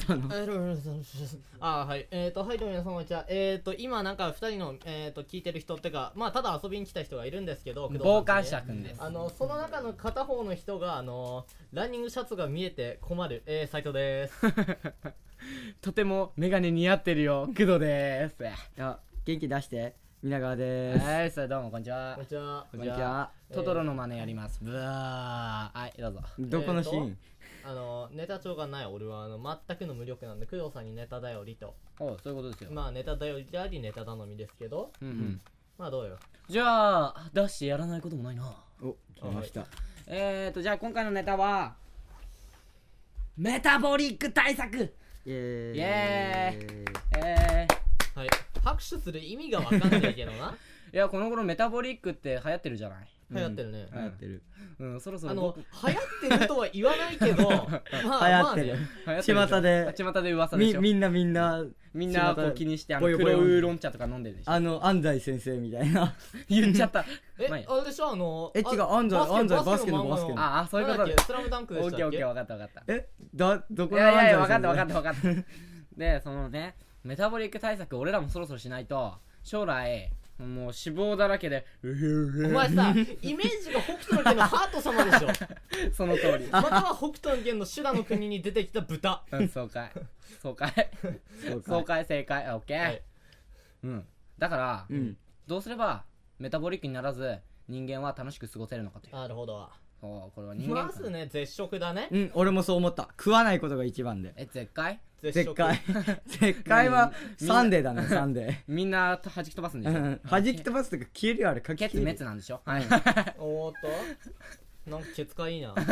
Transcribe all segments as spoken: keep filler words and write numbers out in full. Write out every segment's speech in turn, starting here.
ったの？ あはいえーとはいどうも皆様こんにちは。えーと今なんかふたりのえーと聞いてる人ってかまあただ遊びに来た人がいるんですけど、 傍観者くんです。 あのその中の片方の人があのランニングシャツが見えて困るえー斉藤です。 とてもメガネ似合ってるよ、工藤です。 あ、元気出して皆川です。 はい、それどうもこんにちは。 こんにちは。 こんにちは。 トトロの真似やります。ブワー。はい、どうぞ。 どこのシーン？ あのネタ帳がない俺はあの全くの無力なんで工藤さんにネタ頼りと。 おう、そういうことですよ。 まあネタ頼りでありネタ頼みですけど、 うんうん。 まあどうよ。 じゃあ出してやらないこともないな。 お、来ました。 えーとじゃあ今回のネタはメタボリック対策。 イエーイ。 イエーイ。えー、はい。拍手する意味がわかんないけどな。 いやこの頃メタボリックって流行ってるじゃない。 流行ってるね。 流行ってる。 うん、そろそろあの流行ってるとは言わないけど、 まあ流行ってる。巷で巷で噂でしょ。 みんなみんなみんなこう気にしてあの黒ウーロン茶とか飲んでるでしょ。 あの安西先生みたいな言っちゃった。 え、あれでしょあのえ違う安西安西バスケのバスケの。 ああそういうことで。 スラムダンクでしたっけ。 オッケーオッケー分かった分かった。 えだどこの安西先生。いやいや分かった分かった分かった。でそのねメタボリック対策俺らもそろそろしないと将来もう脂肪だらけでうへうへ。 お前さイメージが北斗の拳のハート様でしょ。 その通り。 または北斗の拳の修羅の国に出てきた豚。 うんそうかいそうかいそうかい正解オッケー。うんだからどうすればメタボリックにならず人間は楽しく過ごせるのかという。 なるほど。 そうこれは人間まずね絶食だね。 うん俺もそう思った。食わないことが一番で。 え絶海絶海絶海はサンデーだねサンデー。 みんな弾き飛ばすんでしょ。 弾き飛ばすとか消えるよあれ。 ケツ滅なんでしょ。はいおーっとなんかケツかいいな。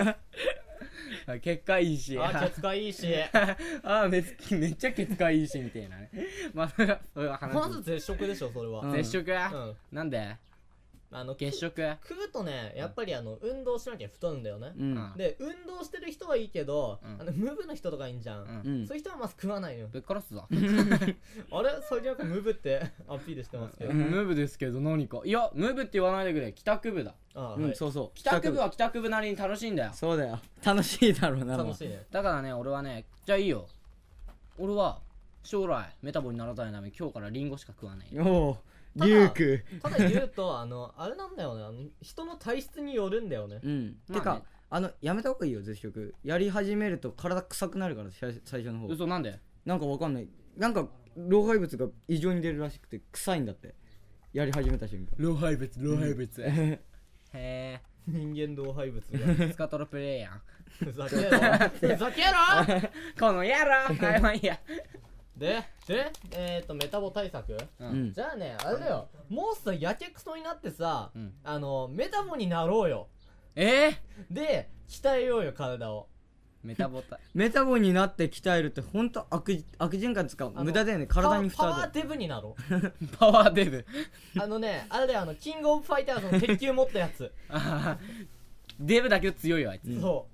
結果いいしあケツかいいしあめっちゃケツかいいしみたいなね。まあそれは話。 まず絶食でしょそれは。 絶食なんであの月食食うとねやっぱりあの運動しなきゃ太るんだよね。 うん、 で運動してる人はいいけど、うん、あの無部の人とかいいんじゃん、うん、そういう人はまず食わないよ。 ぶっ殺すぞ。 あれ最近なんか無部ってアピールしてますけど。 無部ですけど何かいや無部って言わないでくれ。帰宅部だ。 ああ、 うん、はい、そうそう帰宅部は帰宅部なりに楽しいんだよ。 そうだよ楽しいだろうな。 楽しいね。 だからね俺はねじゃあいいよ俺は将来メタボにならないため今日からリンゴしか食わない。 おおリュウク。 ただ言うとあのあれなんだよねあの人の体質によるんだよね。 うん、まあね、てかあのやめた方がいいよ絶食。やり始めると体臭くなるから最初の方。 嘘なんで？ なんかわかんない。なんか老廃物が異常に出るらしくて臭いんだって。やり始めた瞬間。 老廃物老廃物。へえ。 人間老廃物がスカトロプレイやん。 ふざけろふざけろこの野郎。はいまあいいや。 で、で、えっと、メタボ対策、 うん、 じゃあね、あれだよ、もうさ、やけくそになってさ、 うん、 あの、メタボになろうよ。 えー、 で、鍛えようよ、体を。 メタボたメタボになって鍛えるってほんと悪悪循環使う無駄だよね。体に負担パワーデブになろう。 パワーデブあのね、あれだよ、あの、キングオブファイターズの鉄球持ったやつ。 デブだけど強いよあいつ。 そう。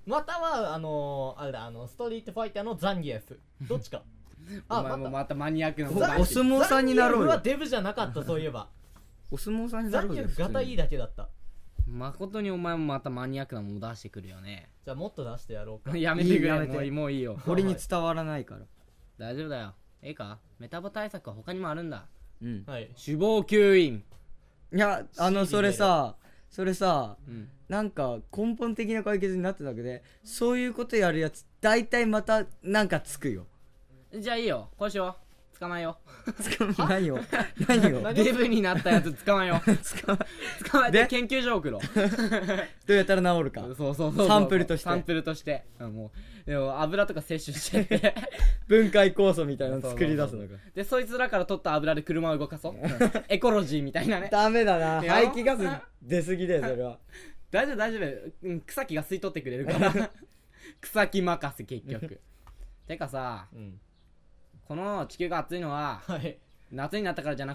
または、あのー、あれだ、あの、ストリートファイターのザンギエフ。どっちか。 あ、お前もまたマニアックなお相撲さんになろうよ。 ザンギエフはデブじゃなかった、そういえば。 お相撲さんになろうよ。 ザンギエフガタいいだけだった。 誠にお前もまたマニアックなもの出してくるよね。 じゃあもっと出してやろうか。 やめてくれ。やめてもういいよ。 俺に伝わらないから。 大丈夫だよ。ええかメタボ対策は他にもあるんだ。 うん。 はい。 脂肪吸引。 いやあのそれさそれさ、 うん、 なんか根本的な解決になってたわけで、そういうことやるやつ大体またなんかつくよ。 じゃあいいよこうしよう。捕まえよう何を何をデブになったやつ捕まえよう捕まえて研究所送ろうどうやったら治るか。 そうそうそうサンプルとしてサンプルとして、うん、もうでも油とか摂取してて分解酵素みたいなの作り出すのか。 でそいつらから取った油で車を動かそう、うん、エコロジーみたいなね。 ダメだな排気ガス出すぎだよそれは。 大丈夫大丈夫、うん、草木が吸い取ってくれるから草木任せ結局てかさ、うん、この地球が暑いのは、はい、夏になったからじゃなくて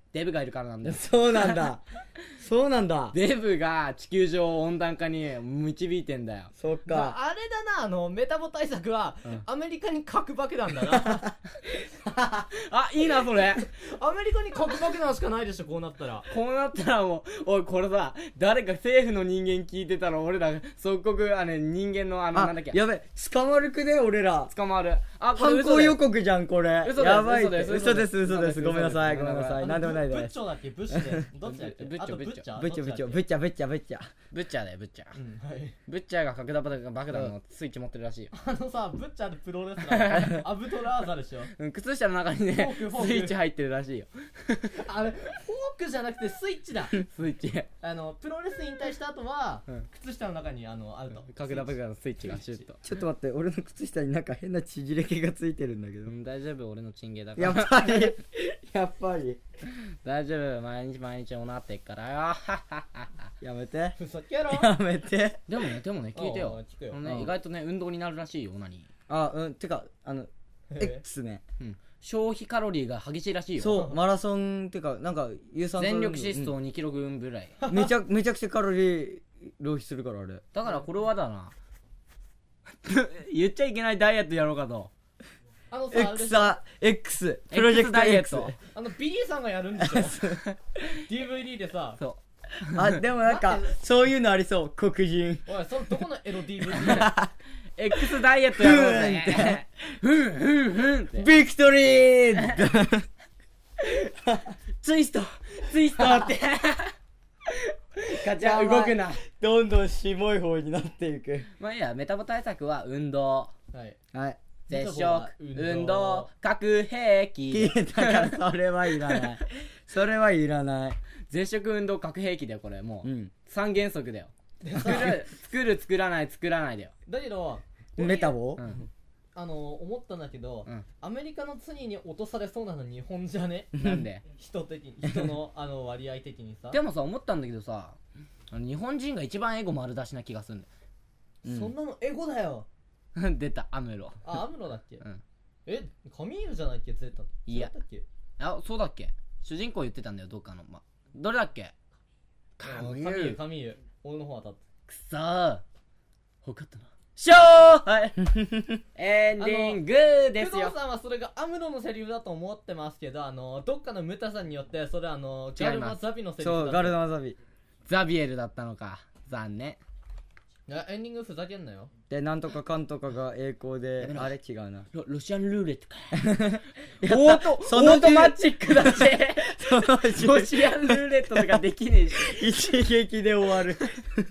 デブがいるからなんだよ。 そうなんだそうなんだ。 デブが地球上を温暖化に導いてんだよ。 そっまあか。 あれだな、あのメタボ対策は、 うんアメリカに核爆弾だなあ、いいなそれ。 アメリカに核爆弾しかないでしょ、こうなったら。 こうなったらもう、おいこれさ、誰か政府の人間聞いてたら俺ら即刻あの人間のあのなんだっけ、 やべ、捕まるくね俺ら。 捕まる。あ、これ犯嘘だよ行予告じゃんこれ。 嘘ですやばいって。 嘘です嘘です嘘です。 嘘ですごめんなさい嘘ですごめんなさい。なんでもないブッです。 チョだっけ、ブッシュでどっちだっけ、 ブッチョあとブッチョぶっちゃぶっちゃどぶっちゃぶっちゃぶっちゃ。 ブッチャーだよブッチャー。 うん、はい。 ブッチャーが角田爆弾のスイッチ持ってるらしいよ。 あのさ、ブッチャーでプロレスラーアブトラーザでしょ。 うん、靴下の中にねフォークフォークスイッチ入ってるらしいよ。 あれフォークじゃなくてスイッチだ。 スイッチ。 あのプロレス引退した後は、 うん靴下の中にあのあると。 角田爆弾のスイッチがシュッと。 ちょっと待って、俺の靴下になんか変な縮れ毛がついてるんだけどう。ん、大丈夫、俺のチンゲだかやっら。 ぱりやっぱり大丈夫、毎日毎日おなってっからよ。 やめてふざけろ。 やめて。 でもね、でもね、聞いてあよあ聞くよ。 あのね、 うん意外とね、運動になるらしいよ、オナニあ、うん、てかあのへえ X ね。 ー。うん。消費カロリーが激しいらしいよ。 そうマラソンってかなんか有酸素全力疾走にキロ分ぐらい。 うんめちゃめちゃくちゃカロリー浪費するからあれ。 だからこれはだな。言っちゃいけないダイエットやろうかと。 あのさ、あれで X しょさ X プロジェクト X。 あのビリーさんがやるんでしょディーブイディー でさ。 そあでもなんかそういうのありそう黒人。 おい、そのどこのエロ ディーブイディー だよ。 う。X ダイエットやろうぜ。ふんふんふんって。 ビクトリーツイストツイストって。ガチャ動くな。 どんどんしもい方になっていく。 まあいいや、メタボ対策は運動、 はい。 はい絶食、運動、核兵器。 だからそれはいらないそれはいらない。 絶食、運動、核兵器だよ、これ。もう、 うん三原則だよ。作る、作る、作らない、作らないだよ。 だけど、 メタボうん。 あの思ったんだけど、 うんアメリカの次に落とされそうなの日本じゃね。 なんで人的に、人のあの割合的にさ。 でもさ、思ったんだけどさ、あの日本人が一番エゴ丸出しな気がするんだうんそんなのエゴだよ。 よ。出た、アムロ。 あ、アムロだっけ、 うん。 え、カミーユじゃないっけ、絶対。 いや違ったっけ。 あ、そうだっけ主人公言ってたんだよ、どっかの。ま、どれだっけカミーユ、カミーユ。俺の方当たった。 くそー。ほかったな。しょーはいエンディングですよ。 工藤さんはそれがアムロのセリフだと思ってますけど、あのどっかのムタさんによってそれあのガルマザビのセリフだそうガルナマザビザビエルだったのか。残念。 いやエンディングふざけんなよ。 でなんとかかんとかが栄光でやめろあれ違うなロロシアンルーレットか。 やオート、 そのオートマチックだし。 そのロシアンルーレットとかできねえし。 一撃で終わる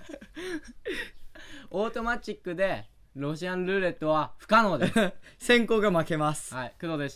オートマチックでロシアンルーレットは不可能です。 先行が負けます。 はい、工藤でした。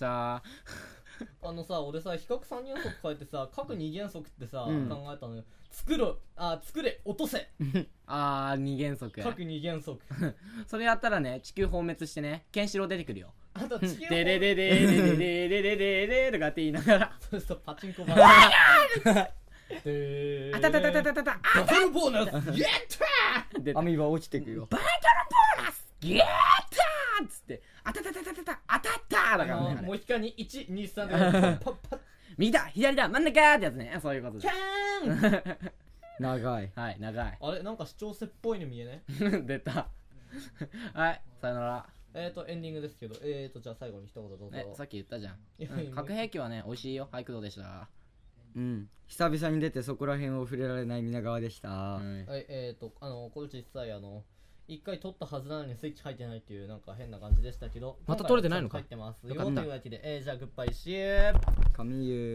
あのさ俺さ比較三原則変えてさ各二原則ってさ、 うん考えたのよ。作るあ作れ落とせあー、二原則。 各二原則。 それやったらね、地球放滅してね、ケンシロウ出てくるよ。 あと地球デレレレレレレレレレレとかって言いながら。 そうそうパチンコバーであたたたたたたた。 バトルボーナスやったー出た。 アミバ落ちてくよ。 バトルボーナスゲッターっつって、あたたたたたた、当たったーだあからね。あれのモヒカにいちにさんでパッパッパッ右だ左だ真ん中ーってやつね。そういうことでキャす。 ーン長い。 はい、長い。 あれなんか視聴者っぽいの見えね。 出た。はい、さよなら。 えーとエンディングですけど、えーとじゃあ最後に一言どうぞ。 え、さっき言ったじゃん。 いやうん核兵器はね、美味しいよ。はい、工藤でした。 うん。久々に出てそこら辺を触れられない皆川でした。 はいはい、えーとあのこれ実際あの一回取ったはずなのにスイッチ入ってないっていうなんか変な感じでしたけど、 また取れてないのか今回はちゃんと入ってますよよかったというわけで、えー、じゃあグッバイシュー。 神優。